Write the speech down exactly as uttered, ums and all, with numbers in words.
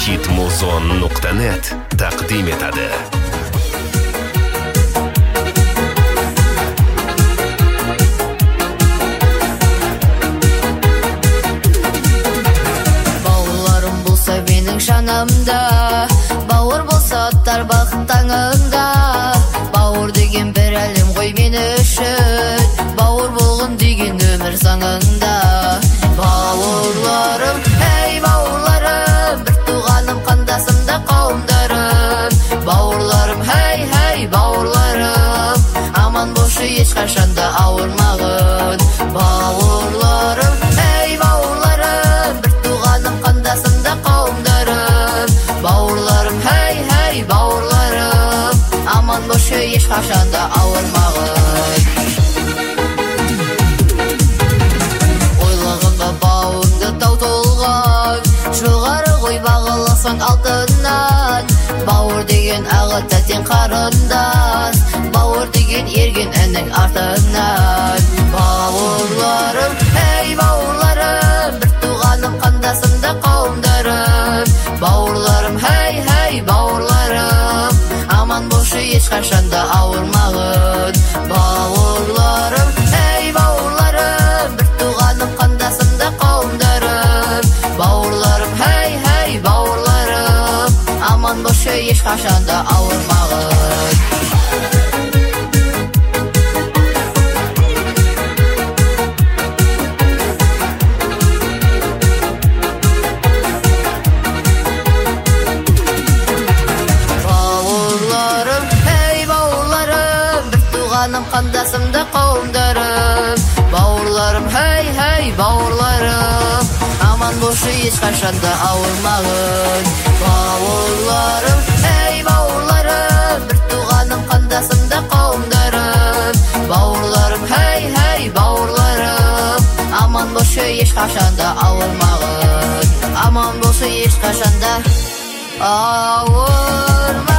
hitmuzon nuqta net taqdim etadi. Baularım bulsa benim şanımda, bauır bulsa atlar baqıt tаңында. Bauır деген bir әлем ғой мен үшін, bauır болғын деген өмір заңында. Bauırlarım, hey bauırlarım, bir tuğanım qandasımda qavımдарım. Bauırlarım, hey hey bauırlarım, aman boşı ешқашанда ауырмағын. Bauırlarım, hey bauırlarım, bir tuğanım qandasımda qavımдарım. Bauırlarım, hey hey bauırlarım, aman boşı ешқашанда ауырмағын. Бауыңды тау толған, жоғары ғой бағаласаң алтыннан. Бауыр деген аға тәтен қарындас, бауыр деген ерген әнің артынан. Бауырларым, ей бауырларым, бір туғаным қандасымда қауымдарым. Бауырларым, хей хей бауырларым, аман болшы ешқашанда ауырмағын. Бауырларым, ей бауырларым, бір туғаным қандасымда қауымдарым. Бауырларым, хей хей бауырларым, аман болшы ешқашанда ауырмағын. Бауырларым, хей бауырларым, бір туғаным қандасымда қауымдарым. Бауырларым, хей хей бауырларым, аман болшы ешқашанда ауырмағын. Бауырларым, хей бауырларым, бір туғаным қандасымда қауымдарым. Бауырларым, хей хей бауырларым, аман болшы ешқашанда ауырмағын. Аман болшы ешқашанда ауырмағын.